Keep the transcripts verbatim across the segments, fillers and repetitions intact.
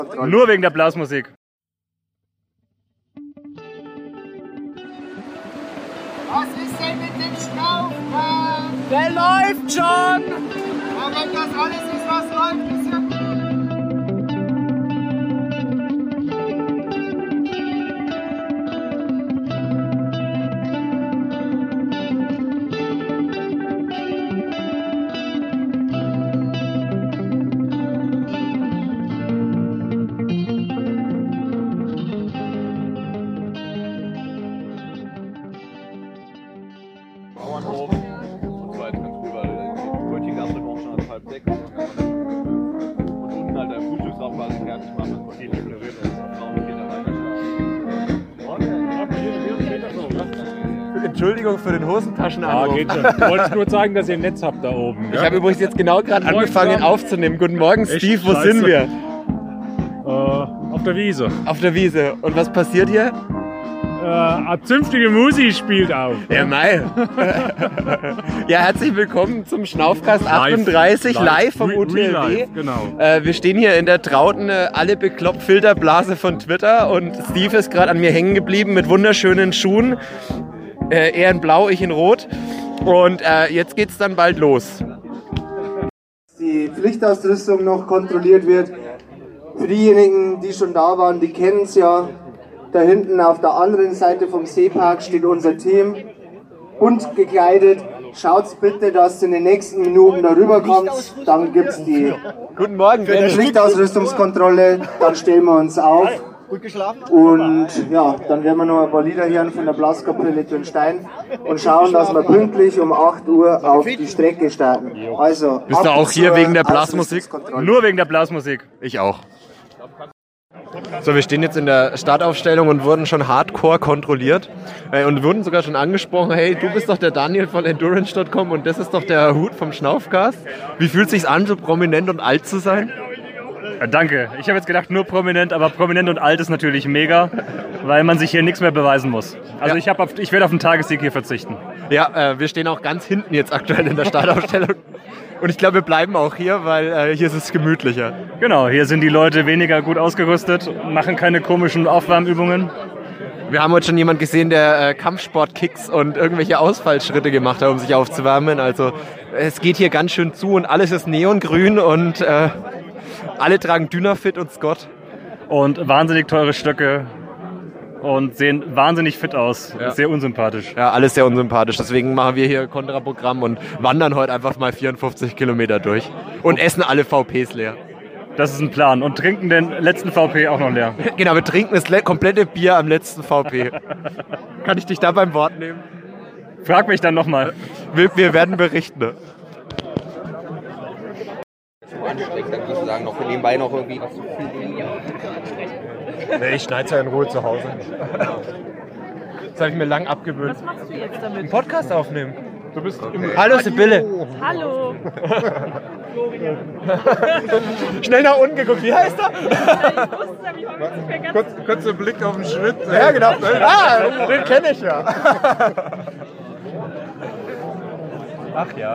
Nur wegen der Blasmusik. Was ist denn mit dem Schnaufplan? Der läuft schon! Ja, wenn das alles ist, was läuft, ist ja gut. Bauernhof und so weiter drüber. Brötchen gab es dann auch schon ab halb sechs. Und unten halt der Frühstücksraum war fertig machen. Und die ignoriert uns. Frauen und Kinder weiter. Entschuldigung für den Hosentaschenanruf. Ja, geht schon. Ich wollte nur zeigen, dass ihr ein Netz habt da oben. Ich habe übrigens jetzt genau gerade angefangen aufzunehmen. Guten Morgen, Echt Steve, wo scheiße. sind wir? Äh, auf der Wiese. Auf der Wiese. Und was passiert hier? Äh, eine zünftige Musik spielt auf. Ja, mei. Ja, herzlich willkommen zum Schnaufcast achtunddreißig, live, live vom U T L W. Genau. Äh, wir stehen hier in der trauten äh, alle bekloppt Filterblase von Twitter und Steve ist gerade an mir hängen geblieben mit wunderschönen Schuhen. Äh, er in blau, ich in rot. Und äh, jetzt geht's dann bald los. Die Pflichtausrüstung noch kontrolliert wird. Für diejenigen, die schon da waren, die kennen es ja. Da hinten auf der anderen Seite vom Seepark steht unser Team, bunt gekleidet. Schaut bitte, dass ihr in den nächsten Minuten darüber kommt. Dann gibt es die Guten Morgen, Pflichtausrüstungskontrolle. Dann stellen wir uns auf. Und ja, dann werden wir noch ein paar Lieder hören von der Blaskapelle Tünstein und schauen, dass wir pünktlich um acht Uhr auf die Strecke starten. Also, bist du auch hier wegen der Blasmusik? Nur wegen der Blasmusik. Ich auch. So, wir stehen jetzt in der Startaufstellung und wurden schon hardcore kontrolliert äh, und wurden sogar schon angesprochen, hey, du bist doch der Daniel von Endurance Punkt com und das ist doch der Hut vom Schnaufcast. Wie fühlt es sich an, so prominent und alt zu sein? Ja, danke. Ich habe jetzt gedacht, nur prominent, aber prominent und alt ist natürlich mega, weil man sich hier nichts mehr beweisen muss. Also Ja. ich, hab auf, ich werde auf den Tagessieg hier verzichten. Ja, äh, wir stehen auch ganz hinten jetzt aktuell in der Startaufstellung und ich glaube, wir bleiben auch hier, weil äh, hier ist es gemütlicher. Genau, hier sind die Leute weniger gut ausgerüstet, machen keine komischen Aufwärmübungen. Wir haben heute schon jemanden gesehen, der äh, Kampfsport-Kicks und irgendwelche Ausfallschritte gemacht hat, um sich aufzuwärmen. Also es geht hier ganz schön zu und alles ist neongrün und äh, alle tragen Dynafit und Scott. Und wahnsinnig teure Stöcke und sehen wahnsinnig fit aus. Ja. Sehr unsympathisch. Ja, alles sehr unsympathisch. Deswegen machen wir hier Kontraprogramm und wandern heute einfach mal vierundfünfzig Kilometer durch und essen alle V Ps leer. Das ist ein Plan. Und trinken den letzten V P auch noch leer. Genau, wir trinken das le- komplette Bier am letzten V P. Kann ich dich da beim Wort nehmen? Frag mich dann nochmal. Wir, wir werden berichten. Anstrengend, dann würdest du sagen, noch nebenbei noch irgendwie was zu filmen. Nee, ich schneide es ja in Ruhe zu Hause. Das habe ich mir lang abgewöhnt. Was machst du jetzt damit? Einen Podcast aufnehmen. Du bist Okay. Hallo Sibylle. Hallo! Schnell nach unten geguckt. Wie heißt er? Ich wusste, aber ich habe nicht mehr ganz... Kurz, kurzer Blick auf den Schritt. Ja, genau. Ah, den kenne ich ja. Ach ja.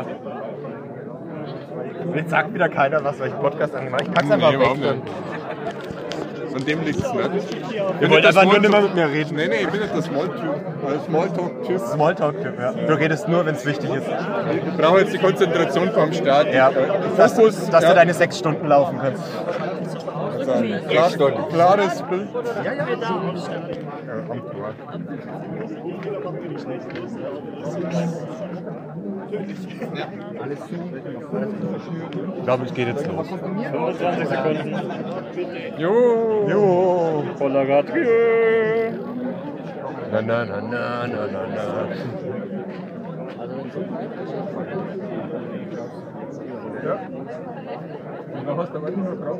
Jetzt sagt wieder keiner was, weil ich einen Podcast angemacht habe. Ich pack's einfach Nee, weg. überhaupt nicht. An dem liegt es nicht. Ihr wollt einfach nur nicht mehr mit mir reden. Nee, nee, ich bin nicht der Smalltalk. Smalltalk-Typ. Smalltalk-Typ, ja. Du redest nur, wenn es wichtig ist. Ich brauche jetzt die Konzentration vorm Start. Ja. Dass, Fokus, dass ja. du deine sechs Stunden laufen kannst. Klar, klares Bild. Ja, ja. Wir da aufstellen. Ja, am Tor. Ich glaube, es geht jetzt los. fünfundzwanzig Sekunden. Jo. Jo. Voller Gat. Na, na, na, na, na, na, na. Ja. Da hast du aber immer drauf.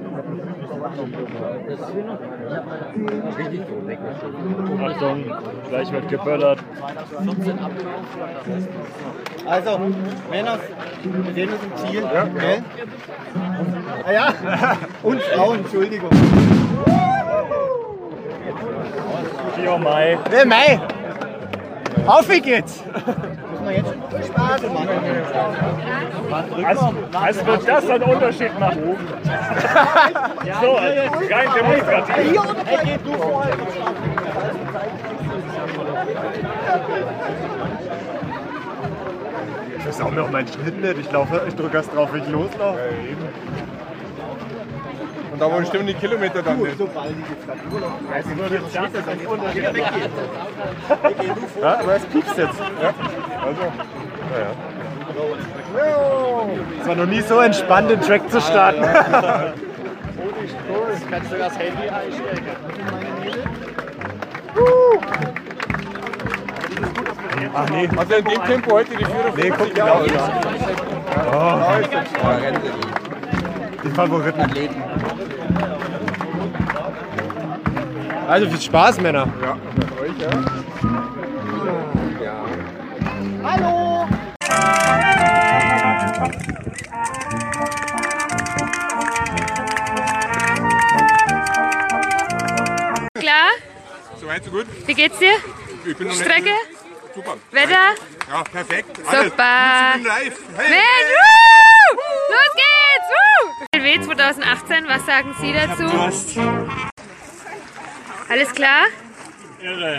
Achtung, gleich wird geböllert. Also, Männer, wir sehen uns im Ziel. Ja, gell? Ah ja, und Frauen, Entschuldigung. vier Mai. Hey, Mai! Auf, wie geht's? Also, also wird das einen Unterschied machen. So, rein demonstrativ. Ich weiß auch noch meinen Schnitt nicht. Ich laufe, ich drücke erst drauf, wenn ich loslaufe. Und da wollen stimmen die Kilometer dann nicht. Also würde das einen Unterschied machen. Ja, aber es piepst jetzt. Ja. Also, naja. Es war noch nie so entspannt, den Track zu starten. Kannst du das Handy einstellen? Ach nee. Also in dem Tempo heute die Führung. Nee, guck genau. Oh. Die Favoriten. Also viel Spaß, Männer. Ja, mit euch, ja. Hallo! Klar? Soweit, so gut. Wie geht's dir? Ich bin noch Strecke? Nicht super. Wetter? Ja, perfekt. Super. Alles. Ich bin live. Hey. Mensch, woo! Los geht's! Woo! L W zwanzig achtzehn, was sagen Sie dazu? Alles klar? Irre.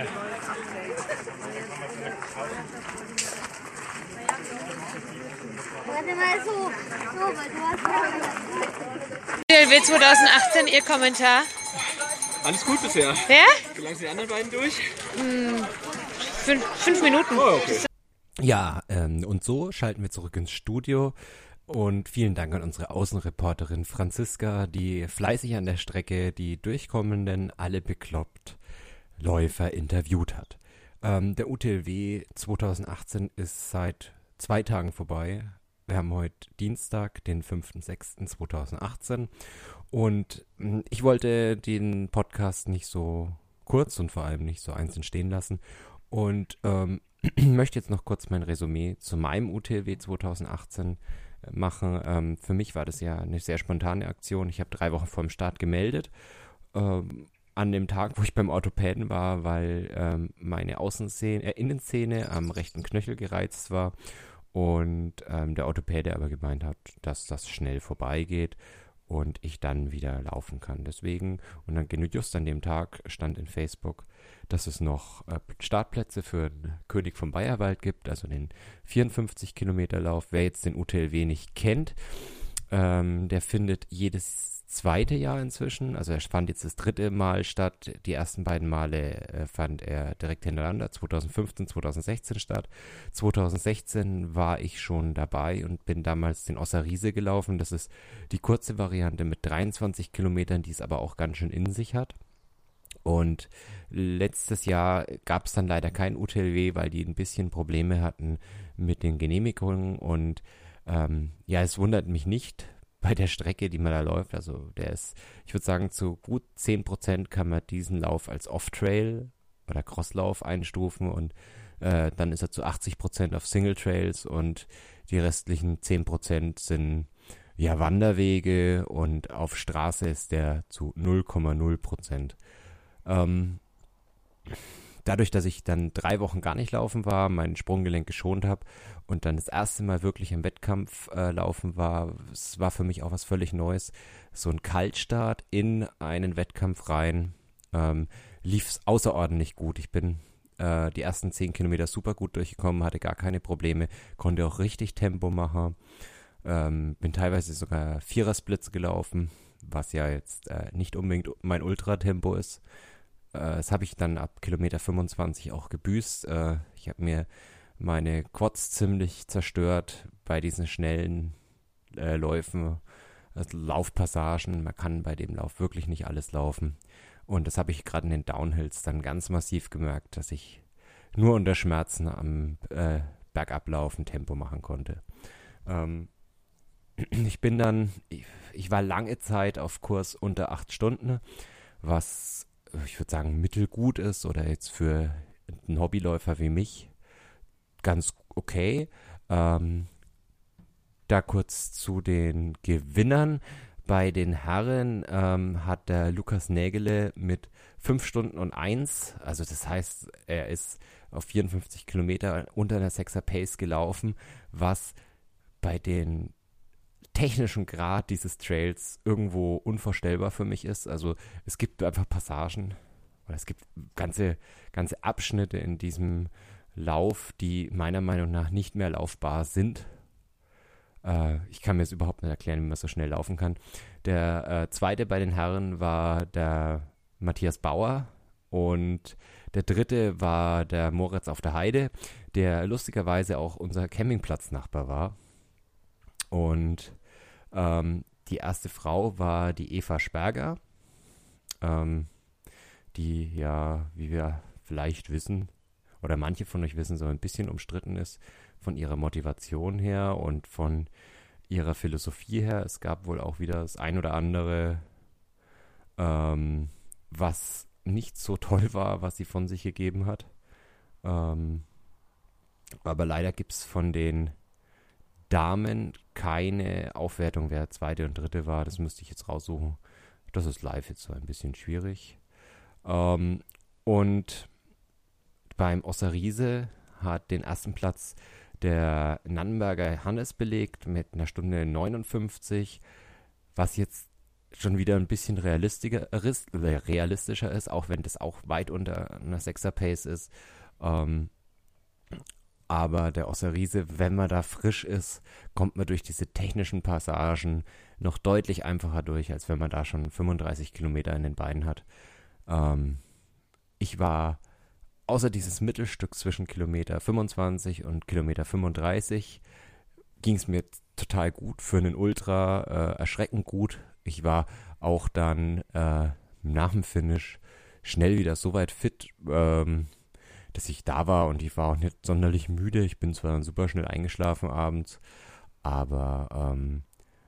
Warte mal so, so, weil du hast L W zwanzig achtzehn, Ihr Kommentar? Alles gut bisher. Ja? Wie lange sind die anderen beiden durch? Fünf, fünf Minuten. Oh, okay. Ja, ähm, und so schalten wir zurück ins Studio und vielen Dank an unsere Außenreporterin Franziska, die fleißig an der Strecke die durchkommenden, alle bekloppt Läufer interviewt hat. Ähm, der U T L W zwanzig achtzehn ist seit zwei Tagen vorbei. Wir haben heute Dienstag, den fünften sechsten zweitausendachtzehn und mh, ich wollte den Podcast nicht so kurz und vor allem nicht so einzeln stehen lassen und ähm, möchte jetzt noch kurz mein Resümee zu meinem U T L W zwanzig achtzehn machen. Ähm, für mich war das ja eine sehr spontane Aktion. Ich habe drei Wochen vor dem Start gemeldet. Ähm, an dem Tag, wo ich beim Orthopäden war, weil ähm, meine Außenszene, äh, Innenszene am rechten Knöchel gereizt war und ähm, der Orthopäde aber gemeint hat, dass das schnell vorbeigeht und ich dann wieder laufen kann. Deswegen, und dann genau just an dem Tag stand in Facebook, dass es noch äh, Startplätze für den König vom Bayerwald gibt, also den vierundfünfzig Kilometer Lauf. Wer jetzt den U T L W nicht kennt, ähm, der findet jedes zweite Jahr inzwischen, also er fand jetzt das dritte Mal statt. Die ersten beiden Male äh, fand er direkt hintereinander, zwanzig fünfzehn, zwanzig sechzehn statt. zwanzig sechzehn war ich schon dabei und bin damals den Osser-Riese gelaufen. Das ist die kurze Variante mit dreiundzwanzig Kilometern, die es aber auch ganz schön in sich hat. Und letztes Jahr gab es dann leider kein U T L W, weil die ein bisschen Probleme hatten mit den Genehmigungen. Und ähm, ja, es wundert mich nicht bei der Strecke, die man da läuft. Also der ist, ich würde sagen, zu gut zehn Prozent kann man diesen Lauf als Off-Trail oder Crosslauf einstufen. Und äh, dann ist er zu achtzig Prozent auf Single-Trails und die restlichen zehn Prozent sind ja Wanderwege und auf Straße ist der zu null Komma null Prozent. Ähm, dadurch, dass ich dann drei Wochen gar nicht laufen war, mein Sprunggelenk geschont habe und dann das erste Mal wirklich im Wettkampf äh, laufen war, es war für mich auch was völlig Neues. So ein Kaltstart in einen Wettkampf rein, ähm, lief es außerordentlich gut. Ich bin äh, die ersten zehn Kilometer super gut durchgekommen, hatte gar keine Probleme, konnte auch richtig Tempo machen, ähm, bin teilweise sogar Vierer-Splits gelaufen, was ja jetzt äh, nicht unbedingt mein Ultratempo ist. Das habe ich dann ab Kilometer fünfundzwanzig auch gebüßt. Ich habe mir meine Quads ziemlich zerstört bei diesen schnellen äh, Läufen, also Laufpassagen. Man kann bei dem Lauf wirklich nicht alles laufen. Und das habe ich gerade in den Downhills dann ganz massiv gemerkt, dass ich nur unter Schmerzen am äh, Bergablaufen Tempo machen konnte. Ähm, ich bin dann, ich, ich war lange Zeit auf Kurs unter acht Stunden, was ich würde sagen, mittelgut ist oder jetzt für einen Hobbyläufer wie mich ganz okay. Ähm, da kurz zu den Gewinnern. Bei den Herren ähm, hat der Lukas Nägele mit fünf Stunden und eins, also das heißt, er ist auf vierundfünfzig Kilometer unter einer sechser Pace gelaufen, was bei den technischen Grad dieses Trails irgendwo unvorstellbar für mich ist. Also es gibt einfach Passagen oder es gibt ganze, ganze Abschnitte in diesem Lauf, die meiner Meinung nach nicht mehr laufbar sind. Äh, ich kann mir das überhaupt nicht erklären, wie man so schnell laufen kann. Der äh, zweite bei den Herren war der Matthias Bauer und der dritte war der Moritz auf der Heide, der lustigerweise auch unser Campingplatznachbar war. Und ähm, die erste Frau war die Eva Sperger, ähm, die ja, wie wir vielleicht wissen, oder manche von euch wissen, so ein bisschen umstritten ist von ihrer Motivation her und von ihrer Philosophie her. Es gab wohl auch wieder das ein oder andere, ähm, was nicht so toll war, was sie von sich gegeben hat. Ähm, aber leider gibt es von den Damen keine Aufwertung, wer zweite und dritte war. Das müsste ich jetzt raussuchen. Das ist live jetzt so ein bisschen schwierig. Ähm, und beim Osseriese hat den ersten Platz der Nannenberger Hannes belegt mit einer Stunde neunundfünfzig, was jetzt schon wieder ein bisschen realistischer, realistischer ist, auch wenn das auch weit unter einer sechser Pace ist. Ähm, aber der Osseriese, wenn man da frisch ist, kommt man durch diese technischen Passagen noch deutlich einfacher durch, als wenn man da schon fünfunddreißig Kilometer in den Beinen hat. Ähm, ich war außer dieses Mittelstück zwischen Kilometer fünfundzwanzig und Kilometer fünfunddreißig ging es mir total gut, für einen Ultra äh, erschreckend gut. Ich war auch dann äh, nach dem Finish schnell wieder so weit fit, ähm, dass ich da war und ich war auch nicht sonderlich müde. Ich bin zwar super schnell eingeschlafen abends, aber ähm,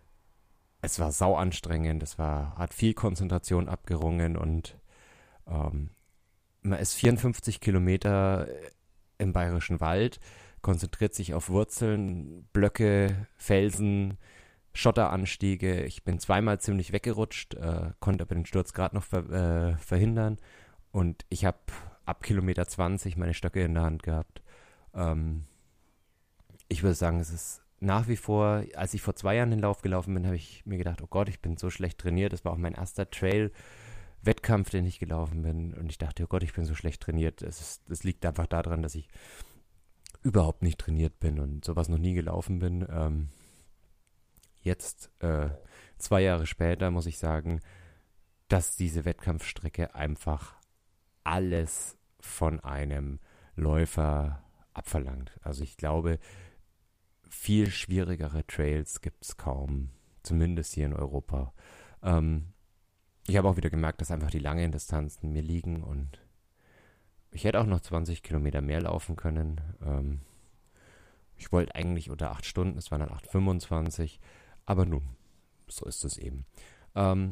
es war sau anstrengend, es war, hat viel Konzentration abgerungen und ähm, man ist vierundfünfzig Kilometer im Bayerischen Wald, konzentriert sich auf Wurzeln, Blöcke, Felsen, Schotteranstiege. Ich bin zweimal ziemlich weggerutscht, äh, konnte aber den Sturz gerade noch ver- äh, verhindern und ich habe ab Kilometer zwanzig meine Stöcke in der Hand gehabt. Ähm, ich würde sagen, es ist nach wie vor, als ich vor zwei Jahren den Lauf gelaufen bin, habe ich mir gedacht, oh Gott, ich bin so schlecht trainiert. Das war auch mein erster Trail-Wettkampf, den ich gelaufen bin. Und ich dachte, oh Gott, ich bin so schlecht trainiert. Es ist, das liegt einfach daran, dass ich überhaupt nicht trainiert bin und sowas noch nie gelaufen bin. Ähm, jetzt, äh, zwei Jahre später, muss ich sagen, dass diese Wettkampfstrecke einfach alles von einem Läufer abverlangt. Also ich glaube, viel schwierigere Trails gibt es kaum, zumindest hier in Europa. Ähm, ich habe auch wieder gemerkt, dass einfach die langen Distanzen mir liegen und ich hätte auch noch zwanzig Kilometer mehr laufen können. Ähm, ich wollte eigentlich unter acht Stunden, es waren dann acht Stunden fünfundzwanzig, aber nun, so ist es eben. Ähm,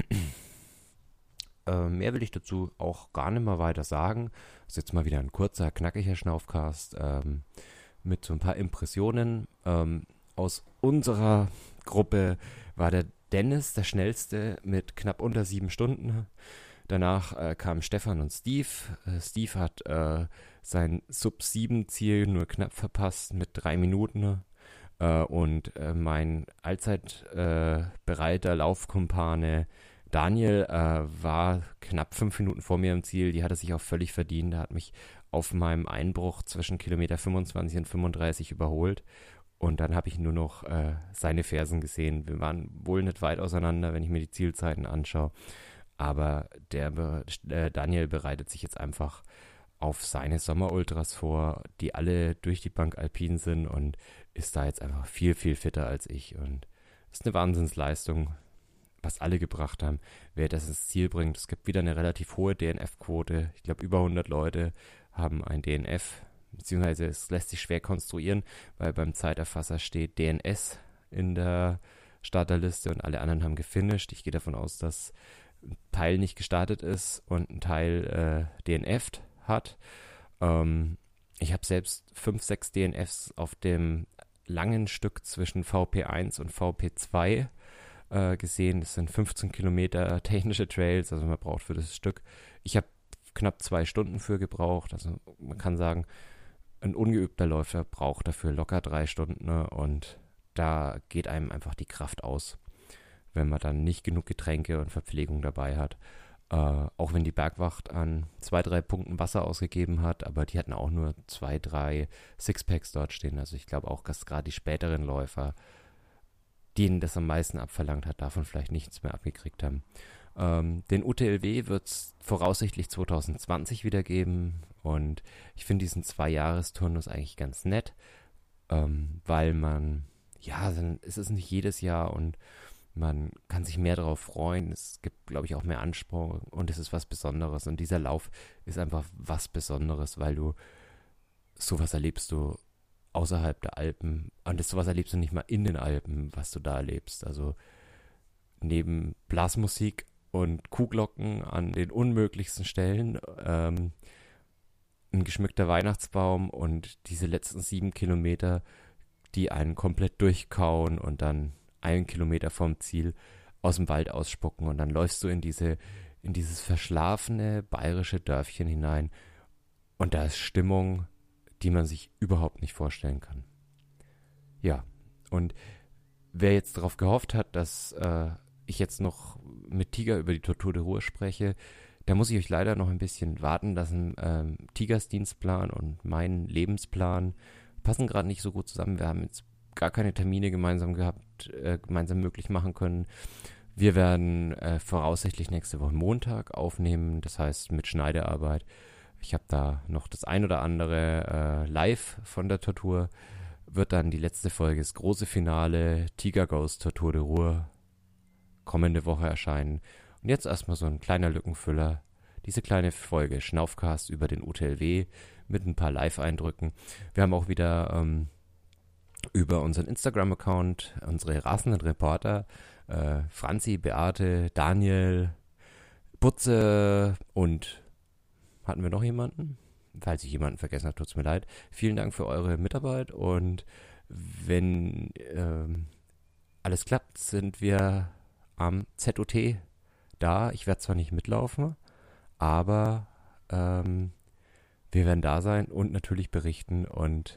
äh, mehr will ich dazu auch gar nicht mehr weiter sagen. Das ist jetzt mal wieder ein kurzer, knackiger Schnaufcast ähm, mit so ein paar Impressionen. Ähm, aus unserer Gruppe war der Dennis der schnellste mit knapp unter sieben Stunden. Danach äh, kamen Stefan und Steve. Äh, Steve hat äh, sein Sub sieben Ziel nur knapp verpasst mit drei Minuten. Äh, und äh, mein allzeit äh, bereiter Laufkumpane Daniel äh, war knapp fünf Minuten vor mir im Ziel. Die hat er sich auch völlig verdient. Er hat mich auf meinem Einbruch zwischen Kilometer fünfundzwanzig und fünfunddreißig überholt. Und dann habe ich nur noch äh, seine Fersen gesehen. Wir waren wohl nicht weit auseinander, wenn ich mir die Zielzeiten anschaue. Aber der äh, Daniel bereitet sich jetzt einfach auf seine Sommerultras vor, die alle durch die Bank alpin sind und ist da jetzt einfach viel, viel fitter als ich. Und das ist eine Wahnsinnsleistung, was alle gebracht haben, wer das ins Ziel bringt. Es gibt wieder eine relativ hohe D N F-Quote. Ich glaube, über hundert Leute haben ein D N F, beziehungsweise es lässt sich schwer konstruieren, weil beim Zeiterfasser steht D N S in der Starterliste und alle anderen haben gefinisht. Ich gehe davon aus, dass ein Teil nicht gestartet ist und ein Teil äh, D N F'd hat. Ähm, ich habe selbst fünf, sechs D N Fs auf dem langen Stück zwischen V P eins und V P zwei äh, gesehen. Das sind fünfzehn Kilometer technische Trails, also man braucht für das Stück. Ich habe knapp zwei Stunden für gebraucht. Also man kann sagen, ein ungeübter Läufer braucht dafür locker drei Stunden, ne? Und da geht einem einfach die Kraft aus, wenn man dann nicht genug Getränke und Verpflegung dabei hat. Äh, auch wenn die Bergwacht an zwei, drei Punkten Wasser ausgegeben hat, aber die hatten auch nur zwei, drei Sixpacks dort stehen. Also ich glaube auch, dass gerade die späteren Läufer, denen das am meisten abverlangt hat, davon vielleicht nichts mehr abgekriegt haben. Ähm, den U T L W wird es voraussichtlich zwanzig zwanzig wieder geben und ich finde diesen Zwei-Jahres-Turnus eigentlich ganz nett, ähm, weil man, ja, dann ist es nicht jedes Jahr und man kann sich mehr darauf freuen. Es gibt, glaube ich, auch mehr Anspruch und es ist was Besonderes. Und dieser Lauf ist einfach was Besonderes, weil du sowas erlebst du außerhalb der Alpen. Und das sowas erlebst du nicht mal in den Alpen, was du da erlebst. Also neben Blasmusik und Kuhglocken an den unmöglichsten Stellen, ähm, ein geschmückter Weihnachtsbaum und diese letzten sieben Kilometer, die einen komplett durchkauen und dann einen Kilometer vom Ziel aus dem Wald ausspucken und dann läufst du in diese, in dieses verschlafene bayerische Dörfchen hinein und da ist Stimmung, die man sich überhaupt nicht vorstellen kann. Ja, und wer jetzt darauf gehofft hat, dass äh, ich jetzt noch mit Tiger über die Tortur de Ruhr spreche, da muss ich euch leider noch ein bisschen warten lassen. Ähm, Tigers Dienstplan und mein Lebensplan passen gerade nicht so gut zusammen. Wir haben jetzt gar keine Termine gemeinsam gehabt, äh, gemeinsam möglich machen können. Wir werden äh, voraussichtlich nächste Woche Montag aufnehmen, das heißt mit Schneidearbeit. Ich habe da noch das ein oder andere äh, live von der Tortur. Wird dann die letzte Folge, das große Finale, Tiger Goes Tortur de Ruhr, kommende Woche erscheinen. Und jetzt erstmal so ein kleiner Lückenfüller. Diese kleine Folge Schnaufcast über den U T L W mit ein paar Live-Eindrücken. Wir haben auch wieder ähm, über unseren Instagram-Account unsere rasenden Reporter, äh, Franzi, Beate, Daniel, Butze und hatten wir noch jemanden? Falls ich jemanden vergessen habe, tut es mir leid. Vielen Dank für eure Mitarbeit und wenn ähm, alles klappt, sind wir am Z O T da. Ich werde zwar nicht mitlaufen, aber ähm, wir werden da sein und natürlich berichten und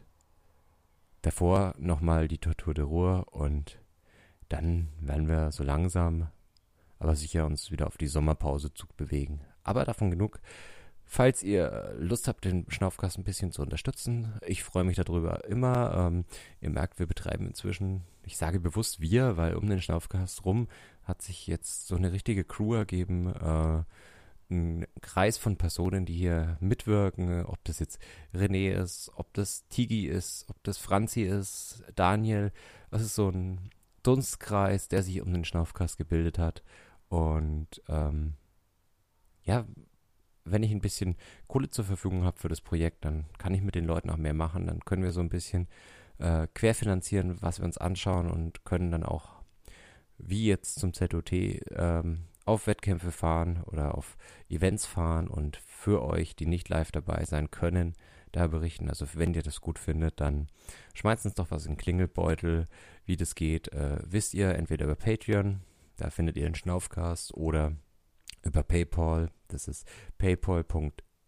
davor nochmal die Tortur de Ruhr und dann werden wir so langsam, aber sicher uns wieder auf die Sommerpause zu bewegen. Aber davon genug. Falls ihr Lust habt, den Schnaufcast ein bisschen zu unterstützen, ich freue mich darüber immer. Ähm, ihr merkt, wir betreiben inzwischen, ich sage bewusst wir, weil um den Schnaufcast rum hat sich jetzt so eine richtige Crew ergeben, äh, ein Kreis von Personen, die hier mitwirken, ob das jetzt René ist, ob das Tigi ist, ob das Franzi ist, Daniel. Das ist so ein Dunstkreis, der sich um den Schnaufcast gebildet hat. Und ähm, ja, wenn ich ein bisschen Kohle zur Verfügung habe für das Projekt, dann kann ich mit den Leuten auch mehr machen. Dann können wir so ein bisschen äh, querfinanzieren, was wir uns anschauen und können dann auch, wie jetzt zum Z O T, ähm, auf Wettkämpfe fahren oder auf Events fahren und für euch, die nicht live dabei sein können, da berichten. Also wenn ihr das gut findet, dann schmeißt uns doch was in den Klingelbeutel. Wie das geht, äh, wisst ihr, entweder über Patreon, da findet ihr den Schnaufcast, oder über PayPal, das ist paypal.me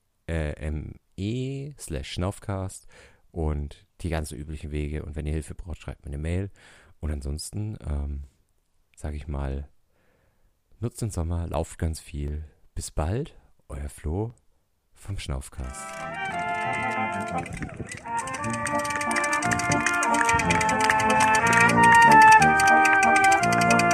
slash Schnaufcast und die ganzen üblichen Wege. Und wenn ihr Hilfe braucht, schreibt mir eine Mail. Und ansonsten, ähm, sage ich mal, nutzt den Sommer, lauft ganz viel. Bis bald, euer Flo vom Schnaufcast. Thank you.